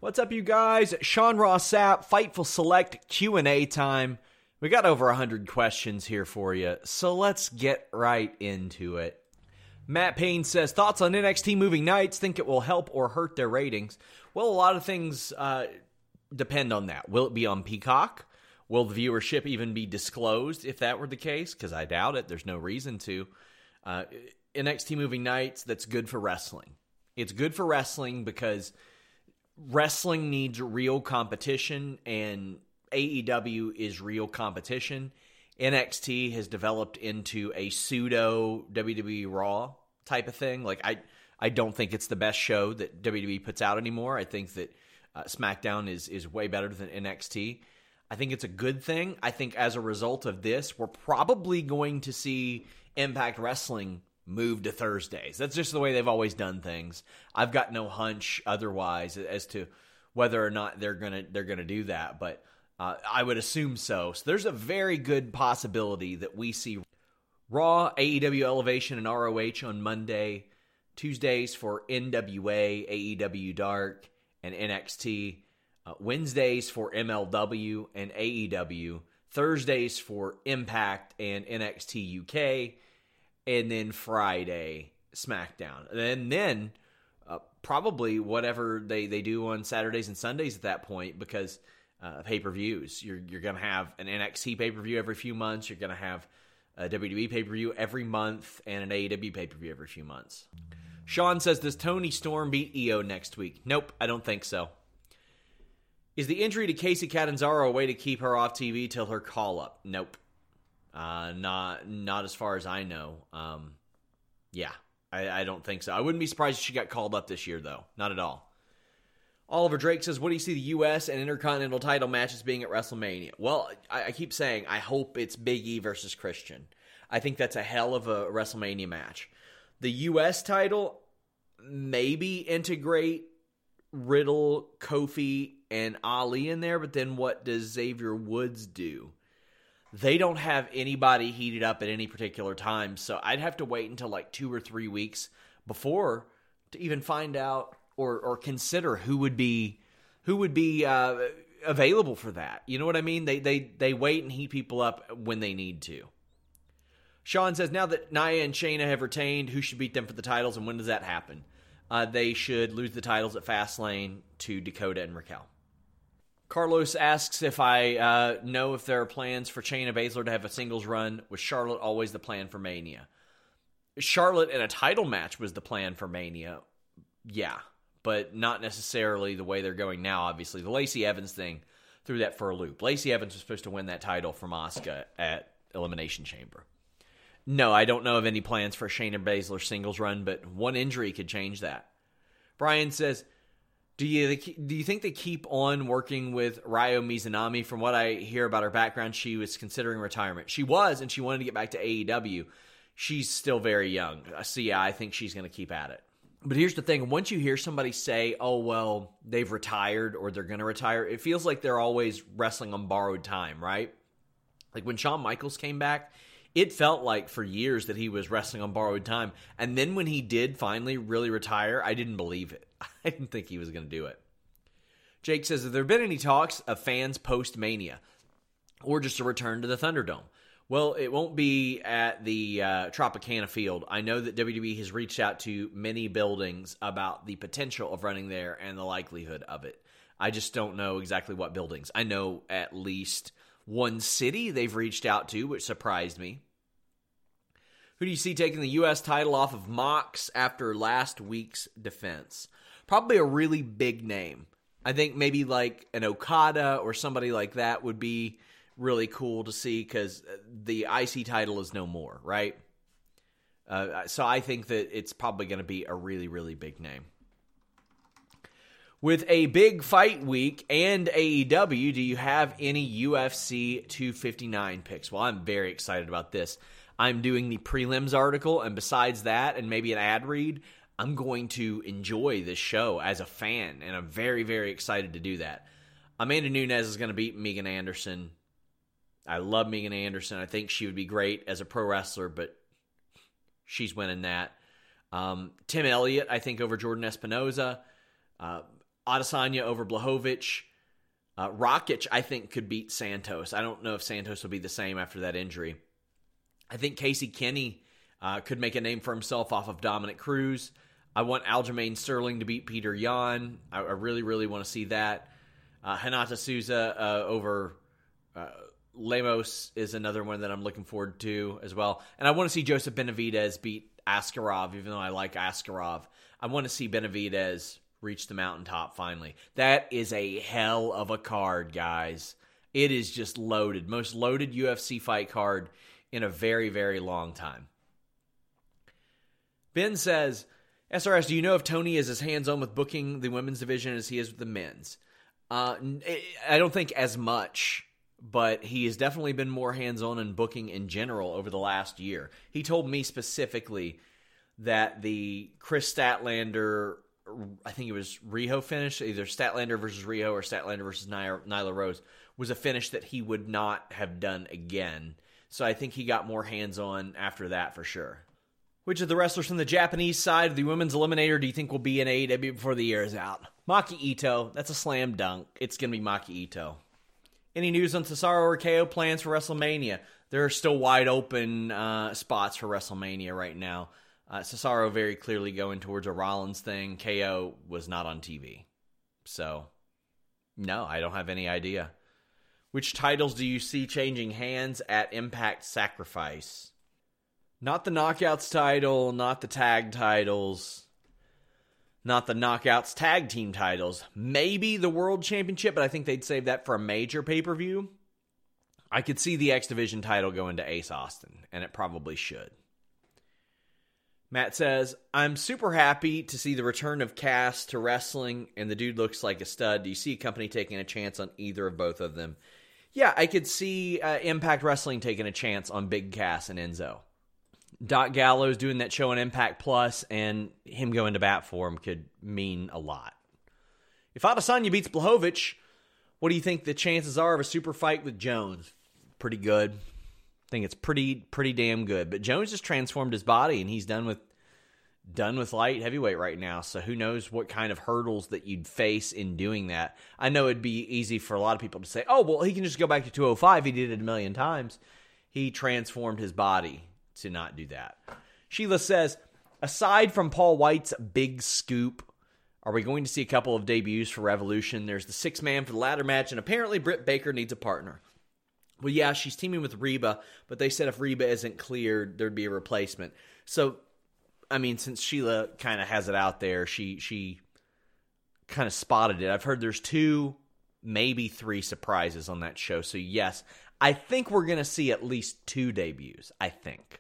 What's up, you guys? Sean Ross Sapp, Fightful Select Q&A time. We got over 100 questions here for you, so let's get right into it. Matt Payne says, thoughts on NXT moving nights? Think it will help or hurt their ratings? Well, a lot of things depend on that. Will it be on Peacock? Will the viewership even be disclosed if that were the case? Because I doubt it. There's no reason to. NXT moving nights, that's good for wrestling. It's good for wrestling because wrestling needs real competition, and AEW is real competition. NXT has developed into a pseudo WWE Raw type of thing. Like, I don't think it's the best show that WWE puts out anymore. I think that SmackDown is way better than NXT. I think it's a good thing. I think as a result of this, we're probably going to see Impact Wrestling move to Thursdays. That's just the way they've always done things. I've got no hunch otherwise as to whether or not they're gonna do that, but I would assume so. So there's a very good possibility that we see Raw, AEW Elevation, and ROH on Monday, Tuesdays for NWA, AEW Dark, and NXT, Wednesdays for MLW and AEW, Thursdays for Impact and NXT UK, and then Friday, SmackDown. And then probably whatever they do on Saturdays and Sundays at that point, because pay-per-views. You're going to have an NXT pay-per-view every few months. You're going to have a WWE pay-per-view every month and an AEW pay-per-view every few months. Sean says, does Toni Storm beat Io next week? Nope, I don't think so. Is the injury to Casey Catanzaro a way to keep her off TV till her call-up? Nope. Not as far as I know. Yeah, I don't think so. I wouldn't be surprised if she got called up this year, though. Not at all. Oliver Drake says, what do you see the U.S. and Intercontinental title matches being at WrestleMania? Well, I keep saying I hope it's Big E versus Christian. I think that's a hell of a WrestleMania match. The U.S. title, maybe integrate Riddle, Kofi, and Ali in there, but then what does Xavier Woods do? They don't have anybody heated up at any particular time, so I'd have to wait until like 2 or 3 weeks before to even find out or consider who would be available for that. You know what I mean? They wait and heat people up when they need to. Sean says, now that Nia and Shayna have retained, who should beat them for the titles, and when does that happen? They should lose the titles at Fastlane to Dakota and Raquel. Carlos asks if I know if there are plans for Shayna Baszler to have a singles run. Was Charlotte always the plan for Mania? Charlotte in a title match was the plan for Mania. Yeah, but not necessarily the way they're going now, obviously. The Lacey Evans thing threw that for a loop. Lacey Evans was supposed to win that title from Asuka at Elimination Chamber. No, I don't know of any plans for a Shayna Baszler singles run, but one injury could change that. Brian says, do you think they keep on working with Ryo Mizunami? From what I hear about her background, she was considering retirement. She was, and she wanted to get back to AEW. She's still very young. So yeah, I think she's going to keep at it. But here's the thing. Once you hear somebody say, oh, well, they've retired or they're going to retire, it feels like they're always wrestling on borrowed time, right? Like when Shawn Michaels came back, it felt like for years that he was wrestling on borrowed time. And then when he did finally really retire, I didn't believe it. I didn't think he was going to do it. Jake says, have there been any talks of fans post-Mania or just a return to the Thunderdome? Well, it won't be at the Tropicana Field. I know that WWE has reached out to many buildings about the potential of running there and the likelihood of it. I just don't know exactly what buildings. I know at least one city they've reached out to, which surprised me. Who do you see taking the U.S. title off of Mox after last week's defense? Probably a really big name. I think maybe like an Okada or somebody like that would be really cool to see because the IC title is no more, right? So I think that it's probably going to be a really, really big name. With a big fight week and AEW, do you have any UFC 259 picks? Well, I'm very excited about this. I'm doing the prelims article, and besides that, and maybe an ad read, I'm going to enjoy this show as a fan, and I'm very, very excited to do that. Amanda Nunes is going to beat Megan Anderson. I love Megan Anderson. I think she would be great as a pro wrestler, but she's winning that. Tim Elliott, I think, over Jordan Espinoza. Adesanya over Blachowicz. Rakic, I think, could beat Santos. I don't know if Santos will be the same after that injury. I think Casey Kenny could make a name for himself off of Dominic Cruz. I want Aljamain Sterling to beat Peter Yan. I really, really want to see that. Hinata Souza over Lemos is another one that I'm looking forward to as well. And I want to see Joseph Benavidez beat Askarov, even though I like Askarov. I want to see Benavidez reach the mountaintop finally. That is a hell of a card, guys. It is just loaded. Most loaded UFC fight card in a very, very long time. Ben says, SRS, do you know if Tony is as hands-on with booking the women's division as he is with the men's? I don't think as much, but he has definitely been more hands-on in booking in general over the last year. He told me specifically that the Chris Statlander, I think it was Riho finish, either Statlander versus Riho or Statlander versus Nyla Rose, was a finish that he would not have done again. So I think he got more hands-on after that for sure. Which of the wrestlers from the Japanese side of the women's eliminator do you think will be in AEW before the year is out? Maki Ito. That's a slam dunk. It's going to be Maki Ito. Any news on Cesaro or KO plans for WrestleMania? There are still wide open spots for WrestleMania right now. Cesaro very clearly going towards a Rollins thing. KO was not on TV. So, no, I don't have any idea. Which titles do you see changing hands at Impact Sacrifice? Not the Knockouts title, not the tag titles, not the Knockouts tag team titles. Maybe the World Championship, but I think they'd save that for a major pay-per-view. I could see the X Division title going to Ace Austin, and it probably should. Matt says, I'm super happy to see the return of Cass to wrestling, and the dude looks like a stud. Do you see a company taking a chance on either of both of them? Yeah, I could see Impact Wrestling taking a chance on Big Cass and Enzo. Doc Gallows doing that show on Impact Plus, and him going to bat for him could mean a lot. If Adesanya beats Blachowicz, what do you think the chances are of a super fight with Jones? Pretty good. I think it's pretty damn good. But Jones just transformed his body, and he's done with light heavyweight right now. So who knows what kind of hurdles that you'd face in doing that. I know it'd be easy for a lot of people to say, oh, well, he can just go back to 205. He did it a million times. He transformed his body to not do that. Sheila says, aside from Paul White's big scoop, are we going to see a couple of debuts for Revolution? There's the 6-man for the ladder match, and apparently Britt Baker needs a partner. Well, yeah, she's teaming with Reba, but they said if Reba isn't cleared, there'd be a replacement. So, I mean, since Sheila kind of has it out there, she kind of spotted it. I've heard there's 2, maybe 3 surprises on that show. So, yes, I think we're going to see at least 2 debuts, I think.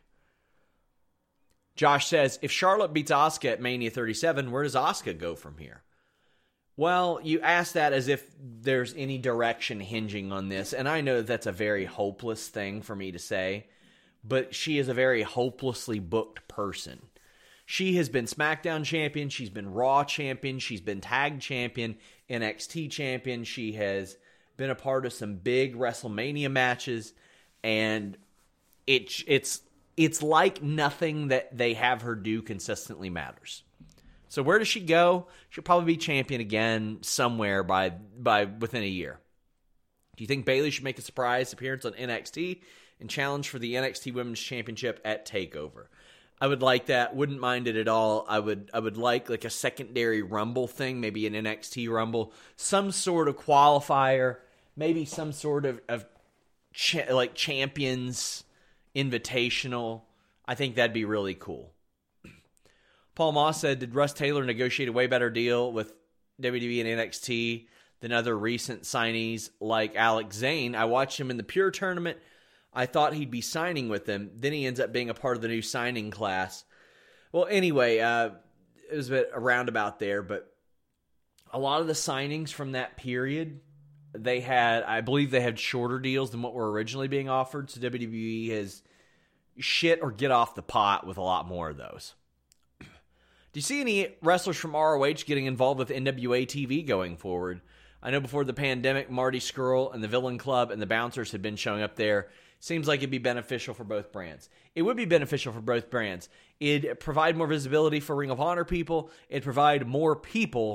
Josh says, if Charlotte beats Asuka at Mania 37, where does Asuka go from here? Well, you ask that as if there's any direction hinging on this, and I know that's a very hopeless thing for me to say, but she is a very hopelessly booked person. She has been SmackDown champion, she's been Raw champion, she's been Tag champion, NXT champion, she has been a part of some big WrestleMania matches, and it's like nothing that they have her do consistently matters. So where does she go? She'll probably be champion again somewhere by within a year. Do you think Bayley should make a surprise appearance on NXT and challenge for the NXT Women's Championship at TakeOver? I would like that. Wouldn't mind it at all. I would like a secondary Rumble thing, maybe an NXT Rumble, some sort of qualifier, maybe some sort of Champions Invitational. I think that'd be really cool. Paul Moss said, did Russ Taylor negotiate a way better deal with WWE and NXT than other recent signees like Alex Zane? I watched him in the Pure tournament. I thought he'd be signing with them. Then he ends up being a part of the new signing class. Well, anyway, it was a bit a roundabout there, but a lot of the signings from that period, I believe they had shorter deals than what were originally being offered, so WWE has shit or get off the pot with a lot more of those. Do you see any wrestlers from ROH getting involved with NWA TV going forward? I know before the pandemic, Marty Scurll and the Villain Club and the Bouncers had been showing up there. Seems like it'd be beneficial for both brands. It would be beneficial for both brands. It'd provide more visibility for Ring of Honor people. It'd provide more people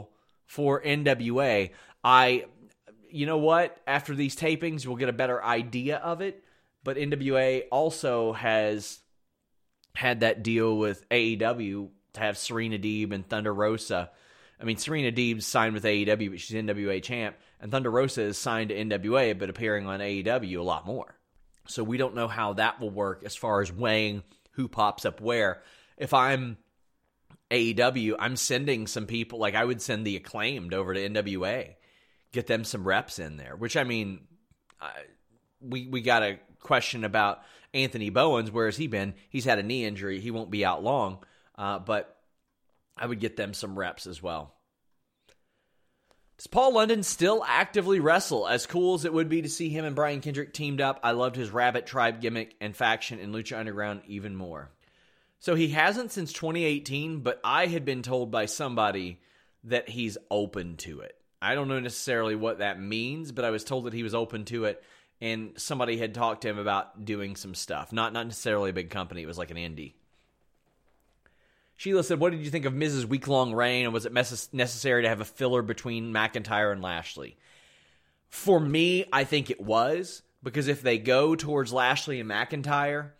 for NWA. You know what? After these tapings, we'll get a better idea of it. But NWA also has had that deal with AEW to have Serena Deeb and Thunder Rosa. I mean, Serena Deeb's signed with AEW, but she's NWA champ. And Thunder Rosa is signed to NWA, but appearing on AEW a lot more. So we don't know how that will work as far as weighing who pops up where. If I'm AEW, I'm sending some people, like I would send the Acclaimed over to NWA. Get them some reps in there, which, I mean, we got a question about Anthony Bowens. Where has he been? He's had a knee injury. He won't be out long, but I would get them some reps as well. Does Paul London still actively wrestle? As cool as it would be to see him and Brian Kendrick teamed up, I loved his Rabbit Tribe gimmick and faction in Lucha Underground even more. So he hasn't since 2018, but I had been told by somebody that he's open to it. I don't know necessarily what that means, but I was told that he was open to it, and somebody had talked to him about doing some stuff. Not necessarily a big company. It was like an indie. Sheila said, what did you think of Miz's week-long reign, and was it necessary to have a filler between McIntyre and Lashley? For me, I think it was, because if they go towards Lashley and McIntyre,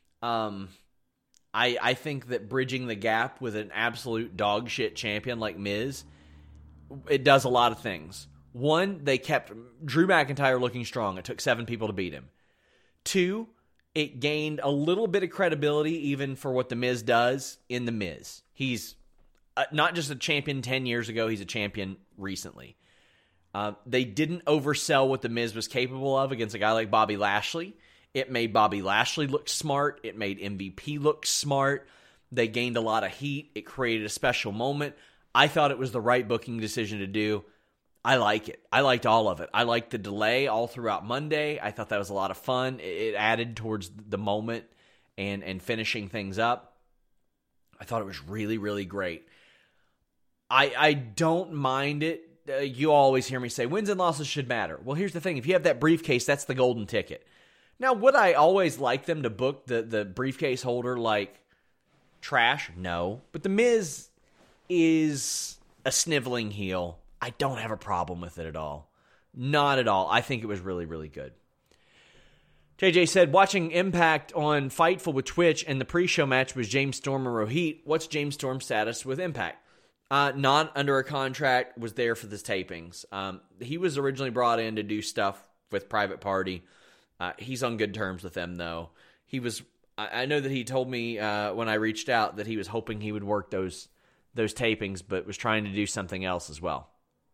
I think that bridging the gap with an absolute dog shit champion like Miz, it does a lot of things. One, they kept Drew McIntyre looking strong. It took 7 people to beat him. 2, it gained a little bit of credibility even for what The Miz does in The Miz. He's not just a champion 10 years ago, he's a champion recently. They didn't oversell what The Miz was capable of against a guy like Bobby Lashley. It made Bobby Lashley look smart. It made MVP look smart. They gained a lot of heat. It created a special moment. I thought it was the right booking decision to do. I like it. I liked all of it. I liked the delay all throughout Monday. I thought that was a lot of fun. It added towards the moment and finishing things up. I thought it was really, really great. I don't mind it. You always hear me say, wins and losses should matter. Well, here's the thing. If you have that briefcase, that's the golden ticket. Now, would I always like them to book the briefcase holder like trash? No. But The Miz is a sniveling heel. I don't have a problem with it at all. Not at all. I think it was really, really good. JJ said, watching Impact on Fightful with Twitch and the pre-show match was James Storm and Rohit. What's James Storm's status with Impact? Not under a contract, was there for the tapings. He was originally brought in to do stuff with Private Party. He's on good terms with them, though. I know that he told me when I reached out that he was hoping he would work those tapings, but was trying to do something else as well.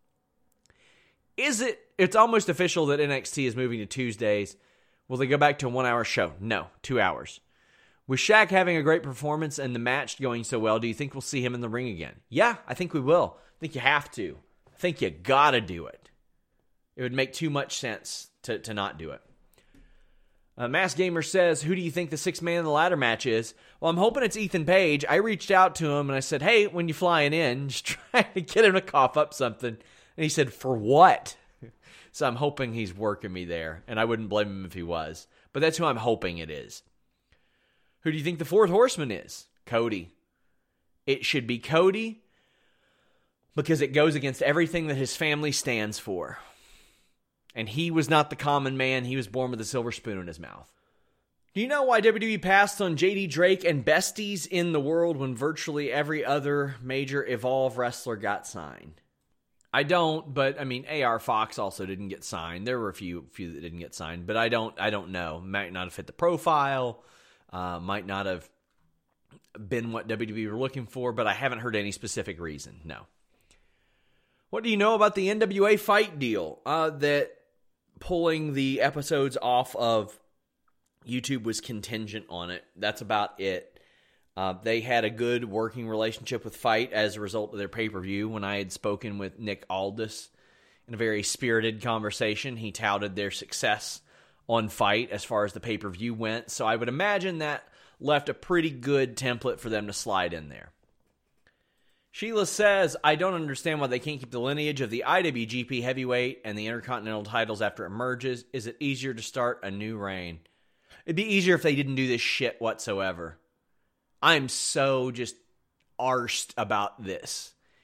It's almost official that NXT is moving to Tuesdays. Will they go back to a 1-hour show? No, 2 hours. With Shaq having a great performance and the match going so well, do you think we'll see him in the ring again? Yeah, I think we will. I think you have to. I think you gotta do it. It would make too much sense to not do it. Mass Gamer says, who do you think the 6th man in the ladder match is? Well, I'm hoping it's Ethan Page. I reached out to him and I said, hey, when you flying in, just trying to get him to cough up something. And he said, for what? So I'm hoping he's working me there, and I wouldn't blame him if he was. But that's who I'm hoping it is. Who do you think the 4th horseman is? Cody. It should be Cody because it goes against everything that his family stands for. And he was not the common man. He was born with a silver spoon in his mouth. Do you know why WWE passed on JD Drake and besties in the world when virtually every other major Evolve wrestler got signed? I don't, but I mean, AR Fox also didn't get signed. There were a few that didn't get signed, but I don't know. Might not have fit the profile. Might not have been what WWE were looking for, but I haven't heard any specific reason. No. What do you know about the NWA fight deal? That pulling the episodes off of YouTube was contingent on it. That's about it. They had a good working relationship with Fight as a result of their pay-per-view. When I had spoken with Nick Aldis in a very spirited conversation, he touted their success on Fight as far as the pay-per-view went. So I would imagine that left a pretty good template for them to slide in there. Sheila says, I don't understand why they can't keep the lineage of the IWGP Heavyweight and the Intercontinental titles after it merges. Is it easier to start a new reign? It'd be easier if they didn't do this shit whatsoever. I'm so just arsed about this.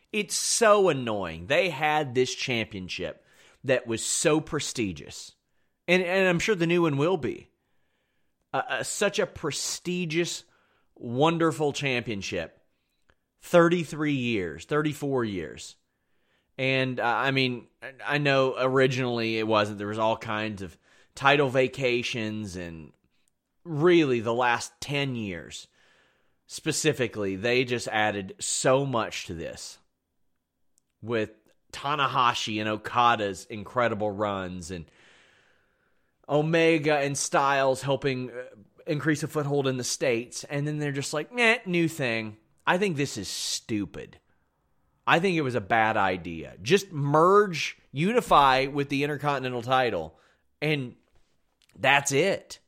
It's so annoying. They had this championship that was so prestigious. And I'm sure the new one will be. Such a prestigious, wonderful championship. 33 years, 34 years. And, I mean, I know originally it wasn't. There was all kinds of title vacations, and really the last 10 years, specifically, they just added so much to this. With Tanahashi and Okada's incredible runs, and Omega and Styles helping increase a foothold in the States, and then they're just like, new thing. I think this is stupid. I think it was a bad idea. Just merge, unify with the Intercontinental title, and that's it.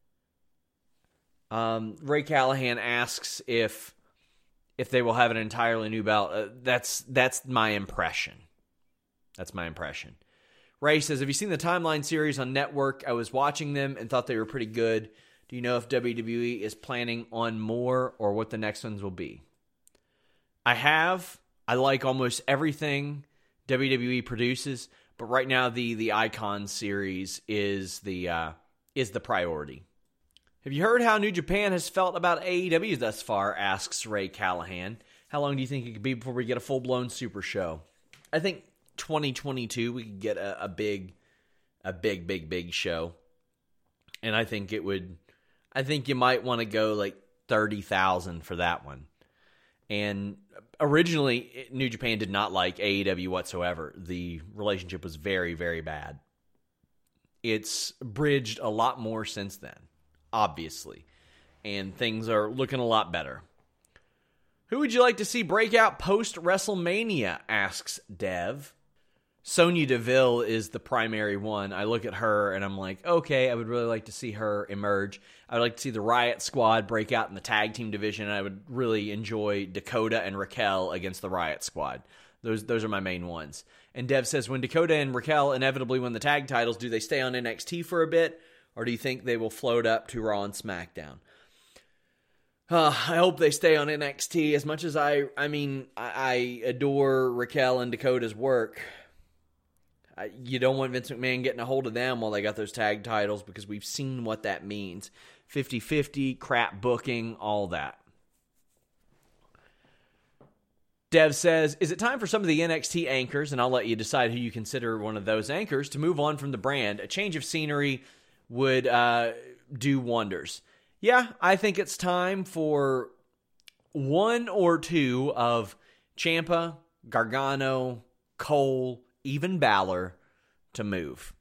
Ray Callahan asks if they will have an entirely new belt. That's my impression. That's my impression. Ray says, have you seen the Timeline series on Network? I was watching them and thought they were pretty good. Do you know if WWE is planning on more or what the next ones will be? I have. I like almost everything WWE produces, but right now the Icon series is the priority. Have you heard how New Japan has felt about AEW thus far? Asks Ray Callahan. How long do you think it could be before we get a full-blown super show? I think 2022 we could get a big show. And I think you might want to go like 30,000 for that one. And originally, New Japan did not like AEW whatsoever. The relationship was very, very bad. It's bridged a lot more since then, obviously. And things are looking a lot better. Who would you like to see break out post-WrestleMania, asks Dev. Sonya Deville is the primary one. I look at her and I'm like, okay, I would really like to see her emerge. I would like to see the Riot Squad break out in the tag team division, and I would really enjoy Dakota and Raquel against the Riot Squad. Those are my main ones. And Dev says, when Dakota and Raquel inevitably win the tag titles, do they stay on NXT for a bit, or do you think they will float up to Raw and SmackDown? I hope they stay on NXT. As much as I adore Raquel and Dakota's work, you don't want Vince McMahon getting a hold of them while they got those tag titles, because we've seen what that means. 50-50, crap booking, all that. Dev says, is it time for some of the NXT anchors, and I'll let you decide who you consider one of those anchors, to move on from the brand? A change of scenery would do wonders. Yeah, I think it's time for one or two of Ciampa, Gargano, Cole, even Balor to move.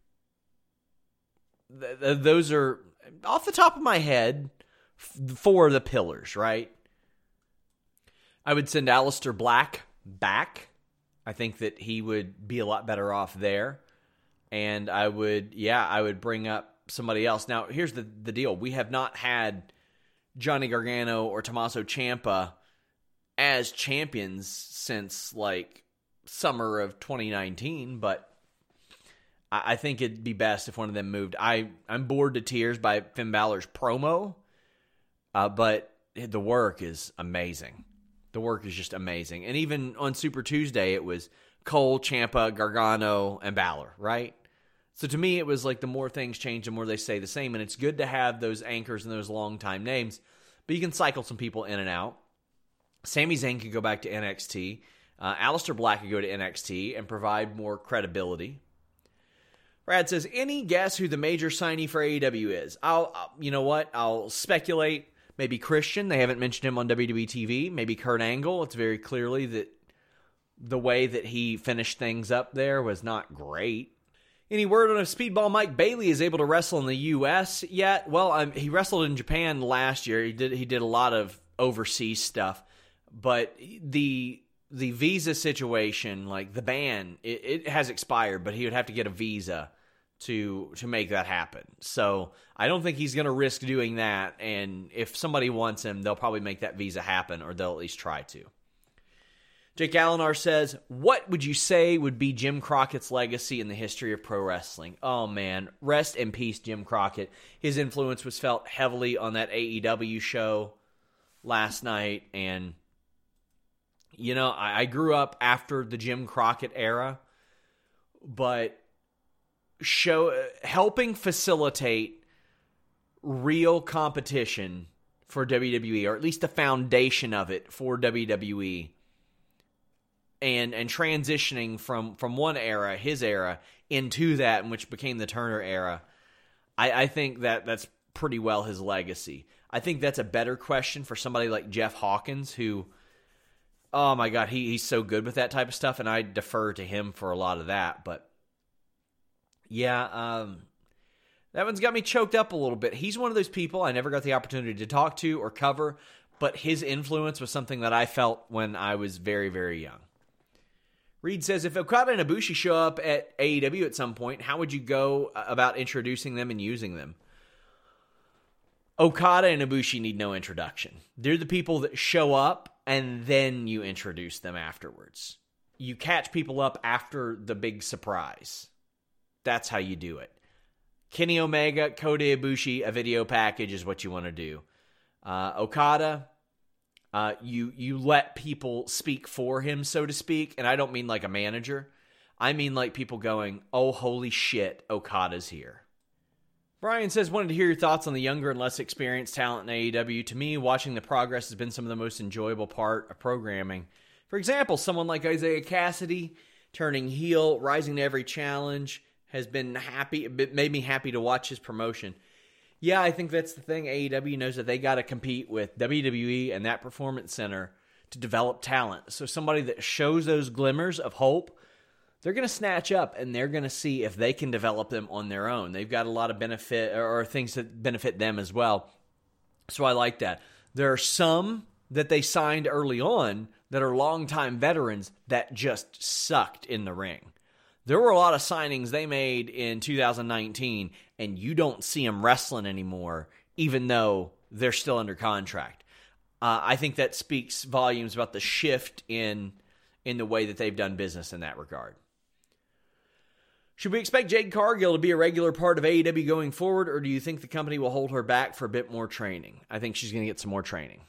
Those are, off the top of my head, four of the pillars, right? I would send Aleister Black back. I think that he would be a lot better off there. And I would bring up somebody else. Now, here's the deal. We have not had Johnny Gargano or Tommaso Ciampa as champions since, like, summer of 2019, but I think it'd be best if one of them moved. I'm bored to tears by Finn Balor's promo, but the work is amazing. The work is just amazing. And even on Super Tuesday, it was Cole, Ciampa, Gargano, and Balor, right? So to me, it was like the more things change, the more they stay the same. And it's good to have those anchors and those long-time names, but you can cycle some people in and out. Sami Zayn could go back to NXT. Aleister Black could go to NXT and provide more credibility. Brad says, any guess who the major signee for AEW is? You know what? I'll speculate. Maybe Christian. They haven't mentioned him on WWE TV. Maybe Kurt Angle. It's very clearly that the way that he finished things up there was not great. Any word on if Speedball Mike Bailey is able to wrestle in the U.S. yet? Well, he wrestled in Japan last year. He did a lot of overseas stuff. But the visa situation, like the ban, it has expired, but he would have to get a visa to make that happen. So I don't think he's going to risk doing that. And if somebody wants him, they'll probably make that visa happen, or they'll at least try to. Jake Allenar says, what would you say would be Jim Crockett's legacy in the history of pro wrestling? Oh, man. Rest in peace, Jim Crockett. His influence was felt heavily on that AEW show last night, and You know, I grew up after the Jim Crockett era, but helping facilitate real competition for WWE, or at least the foundation of it for WWE, and transitioning from one era, his era, into that, which became the Turner era, I think that's pretty well his legacy. I think that's a better question for somebody like Jeff Hawkins, who, oh my God, he's so good with that type of stuff, and I defer to him for a lot of that. But yeah, that one's got me choked up a little bit. He's one of those people I never got the opportunity to talk to or cover, but his influence was something that I felt when I was very, very young. Reed says, if Okada and Ibushi show up at AEW at some point, how would you go about introducing them and using them? Okada and Ibushi need no introduction. They're the people that show up, and then you introduce them afterwards. You catch people up after the big surprise. That's how you do it. Kenny Omega, Kota Ibushi, a video package is what you want to do. Okada, you let people speak for him, so to speak, and I don't mean like a manager. I mean like people going, oh, holy shit, Okada's here. Brian says, wanted to hear your thoughts on the younger and less experienced talent in AEW. To me, watching the progress has been some of the most enjoyable part of programming. For example, someone like Isaiah Cassidy turning heel, rising to every challenge, has been happy. It made me happy to watch his promotion. Yeah, I think that's the thing. AEW knows that they got to compete with WWE and that Performance Center to develop talent. So somebody that shows those glimmers of hope, they're going to snatch up, and they're going to see if they can develop them on their own. They've got a lot of benefit or things that benefit them as well. So I like that. There are some that they signed early on that are longtime veterans that just sucked in the ring. There were a lot of signings they made in 2019, and you don't see them wrestling anymore, even though they're still under contract. I think that speaks volumes about the shift in the way that they've done business in that regard. Should we expect Jade Cargill to be a regular part of AEW going forward, or do you think the company will hold her back for a bit more training? I think she's going to get some more training.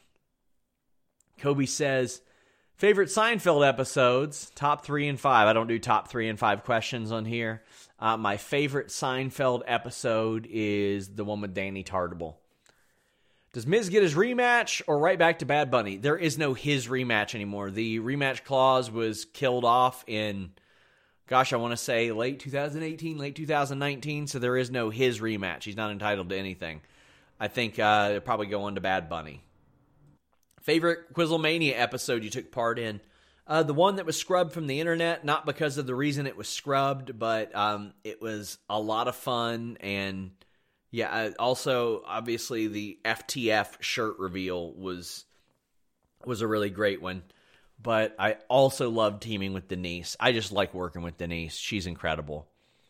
Kobe says, favorite Seinfeld episodes, top 3 and 5. I don't do top 3 and 5 questions on here. My favorite Seinfeld episode is the one with Danny Tartable. Does Miz get his rematch or right back to Bad Bunny? There is no his rematch anymore. The rematch clause was killed off in, I want to say late 2018, late 2019, so there is no his rematch. He's not entitled to anything. I think they'll probably go on to Bad Bunny. Favorite Quizlemania episode you took part in? The one that was scrubbed from the internet, not because of the reason it was scrubbed, but it was a lot of fun. And yeah, also, obviously, the FTF shirt reveal was a really great one. But I also love teaming with Denise. I just like working with Denise. She's incredible.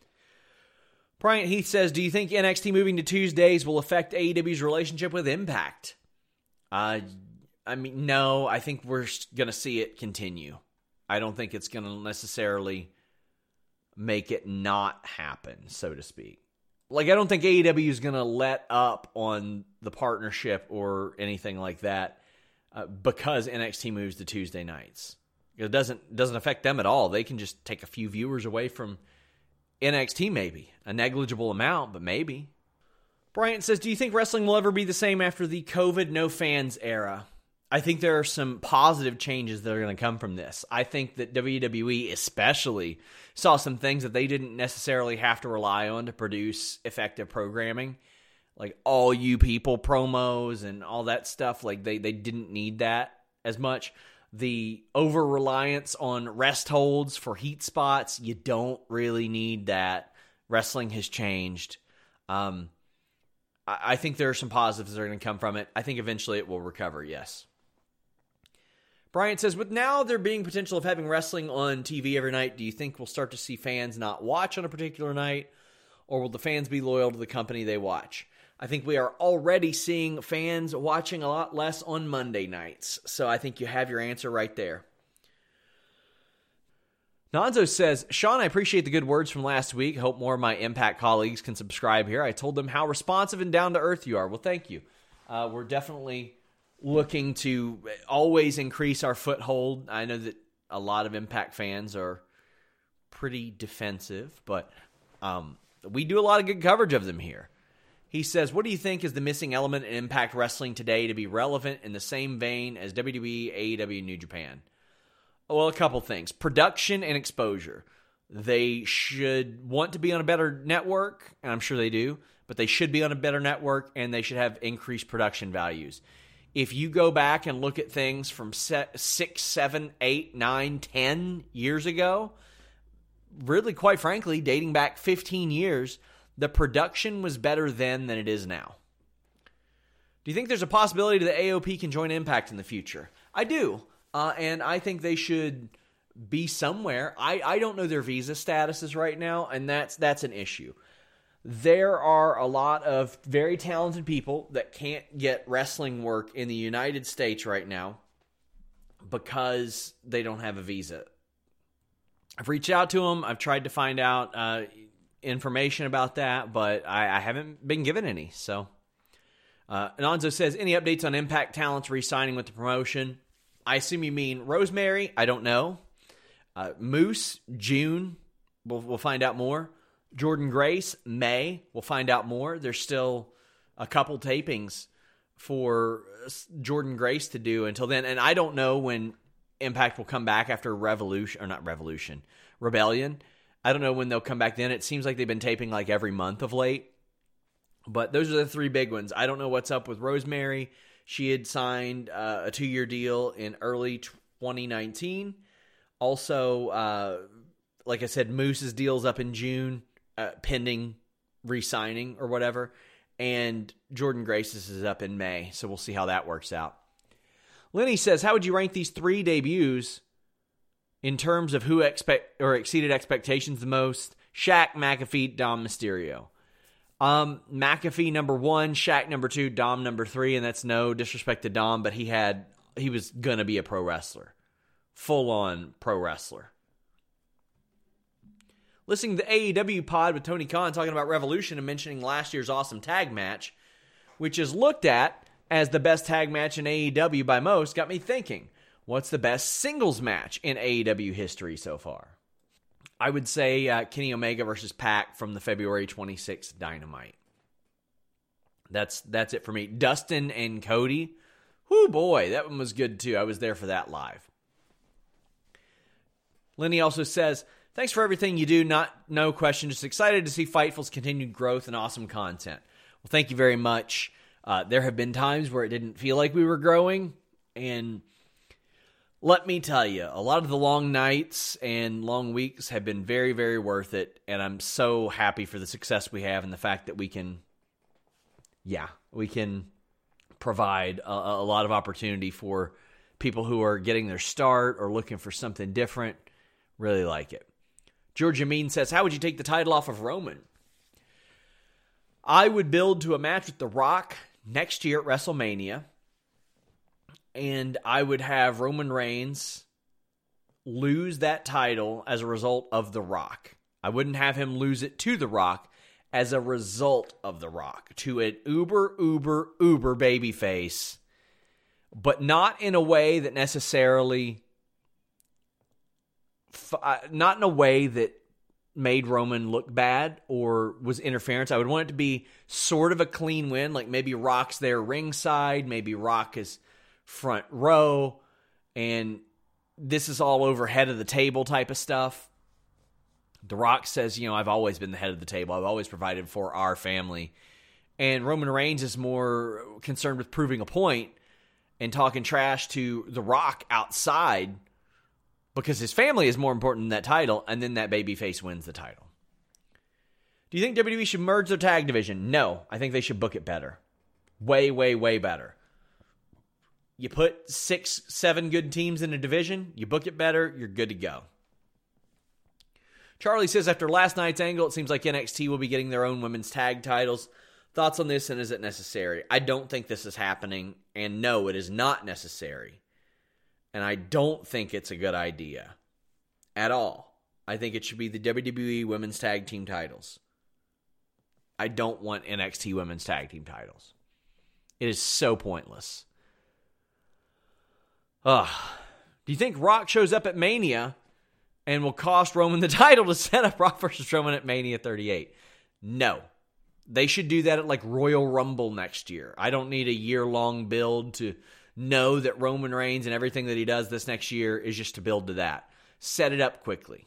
Bryant Heath says, do you think NXT moving to Tuesdays will affect AEW's relationship with Impact? I mean, no. I think we're going to see it continue. I don't think it's going to necessarily make it not happen, so to speak. Like, I don't think AEW is going to let up on the partnership or anything like that. Because NXT moves to Tuesday nights. It doesn't affect them at all. They can just take a few viewers away from NXT, maybe. A negligible amount, but maybe. Bryant says, do you think wrestling will ever be the same after the COVID no fans era? I think there are some positive changes that are going to come from this. I think that WWE especially saw some things that they didn't necessarily have to rely on to produce effective programming. Like all you people promos and all that stuff, like they didn't need that as much. The over-reliance on rest holds for heat spots, you don't really need that. Wrestling has changed. I think there are some positives that are going to come from it. I think eventually it will recover, yes. Bryant says, with now there being potential of having wrestling on TV every night, do you think we'll start to see fans not watch on a particular night? Or will the fans be loyal to the company they watch? I think we are already seeing fans watching a lot less on Monday nights. So I think you have your answer right there. Nonzo says, Sean, I appreciate the good words from last week. Hope more of my Impact colleagues can subscribe here. I told them how responsive and down to earth you are. Well, thank you. We're definitely looking to always increase our foothold. I know that a lot of Impact fans are pretty defensive, but we do a lot of good coverage of them here. He says, what do you think is the missing element in Impact Wrestling today to be relevant in the same vein as WWE, AEW, New Japan? Well, a couple things. Production and exposure. They should want to be on a better network, and I'm sure they do, but they should be on a better network, and they should have increased production values. If you go back and look at things from 6, 7, 8, 9, 10 years ago, really, quite frankly, dating back 15 years, the production was better then than it is now. Do you think there's a possibility that AOP can join Impact in the future? I do, and I think they should be somewhere. I don't know their visa statuses right now, and that's an issue. There are a lot of very talented people that can't get wrestling work in the United States right now because they don't have a visa. I've reached out to them. I've tried to find out information about that, but I haven't been given any. So, Anonzo says, any updates on Impact talents re-signing with the promotion? I assume you mean Rosemary. I don't know. Moose, June. We'll find out more. Jordan Grace, May. We'll find out more. There's still a couple tapings for Jordan Grace to do until then. And I don't know when Impact will come back after Rebellion. I don't know when they'll come back then. It seems like they've been taping like every month of late. But those are the three big ones. I don't know what's up with Rosemary. She had signed a 2-year deal in early 2019. Also, like I said, Moose's deal's up in June, pending re-signing or whatever. And Jordan Grace's is up in May. So we'll see how that works out. Lenny says, how would you rank these 3 debuts in terms of who exceeded expectations the most? Shaq, McAfee, Dom, Mysterio. McAfee number 1, Shaq number 2, Dom number 3, and that's no disrespect to Dom, but he was gonna be a pro wrestler, full on pro wrestler. Listening to the AEW pod with Tony Khan talking about Revolution and mentioning last year's awesome tag match, which is looked at as the best tag match in AEW by most, got me thinking, what's the best singles match in AEW history so far? I would say Kenny Omega versus Pac from the February 26th Dynamite. That's it for me. Dustin and Cody. Whoo boy, that one was good too. I was there for that live. Lenny also says, thanks for everything you do. No question. Just excited to see Fightful's continued growth and awesome content. Well, thank you very much. There have been times where it didn't feel like we were growing, and let me tell you, a lot of the long nights and long weeks have been very, very worth it, and I'm so happy for the success we have and the fact that we can provide a lot of opportunity for people who are getting their start or looking for something different. Really like it. George Amin says, how would you take the title off of Roman? I would build to a match with The Rock next year at WrestleMania, and I would have Roman Reigns lose that title as a result of The Rock. I wouldn't have him lose it to The Rock as a result of The Rock, to an uber babyface, but not in a way that necessarily, not in a way that made Roman look bad or was interference. I would want it to be sort of a clean win, like maybe Rock's there ringside, maybe Rock is front row, and this is all over head of the table type of stuff. The Rock says, I've always been the head of the table. I've always provided for our family. And Roman Reigns is more concerned with proving a point and talking trash to The Rock outside because his family is more important than that title, and then that babyface wins the title. Do you think WWE should merge their tag division? No. I think they should book it better. Way, way, way better. You put 6, 7 good teams in a division, you book it better, you're good to go. Charlie says, after last night's angle, it seems like NXT will be getting their own women's tag titles. Thoughts on this, and is it necessary? I don't think this is happening, and no, it is not necessary. And I don't think it's a good idea at all. I think it should be the WWE Women's Tag Team titles. I don't want NXT Women's Tag Team titles. It is so pointless. Do you think Rock shows up at Mania and will cost Roman the title to set up Rock versus Roman at Mania 38? No. They should do that at like Royal Rumble next year. I don't need a year-long build to know that Roman Reigns and everything that he does this next year is just to build to that. Set it up quickly.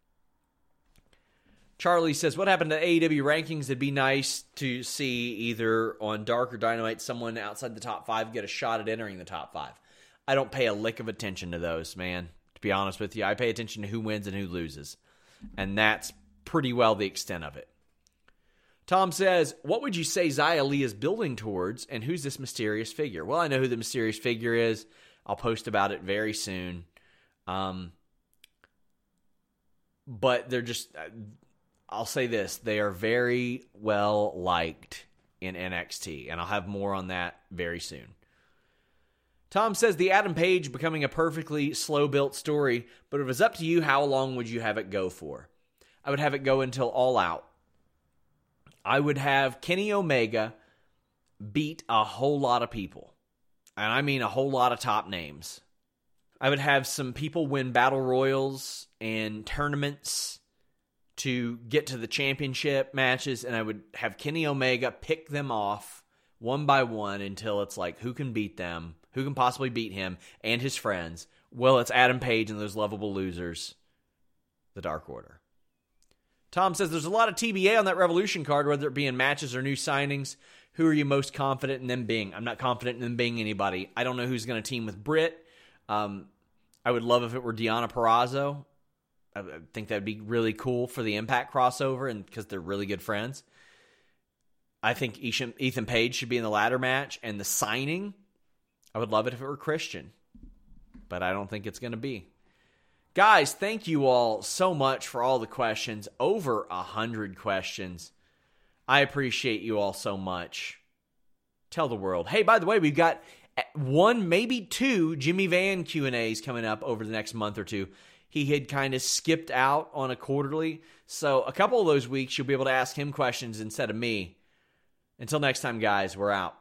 Charlie says, what happened to AEW rankings? It'd be nice to see either on Dark or Dynamite someone outside the top 5 get a shot at entering the top 5. I don't pay a lick of attention to those, man. To be honest with you, I pay attention to who wins and who loses. And that's pretty well the extent of it. Tom says, what would you say Xia Li is building towards, and who's this mysterious figure? Well, I know who the mysterious figure is. I'll post about it very soon. But they're just... I'll say this, they are very well liked in NXT, and I'll have more on that very soon. Tom says the Adam Page becoming a perfectly slow-built story, but if it was up to you, how long would you have it go for? I would have it go until All Out. I would have Kenny Omega beat a whole lot of people, and I mean a whole lot of top names. I would have some people win battle royals and tournaments to get to the championship matches, and I would have Kenny Omega pick them off one by one until it's like, who can beat them? Who can possibly beat him and his friends? Well, it's Adam Page and those lovable losers, the Dark Order. Tom says there's a lot of TBA on that Revolution card, whether it be in matches or new signings. Who are you most confident in them being? I'm not confident in them being anybody. I don't know who's going to team with Britt. I would love if it were Deonna Purrazzo. I think that would be really cool for the Impact crossover, and because they're really good friends. I think Ethan Page should be in the ladder match, and the signing, I would love it if it were Christian, but I don't think it's going to be. Guys, thank you all so much for all the questions. Over 100 questions. I appreciate you all so much. Tell the world. Hey, by the way, we've got 1, maybe 2 Jimmy Van Q&As coming up over the next month or two. He had kind of skipped out on a quarterly. So a couple of those weeks, you'll be able to ask him questions instead of me. Until next time, guys, we're out.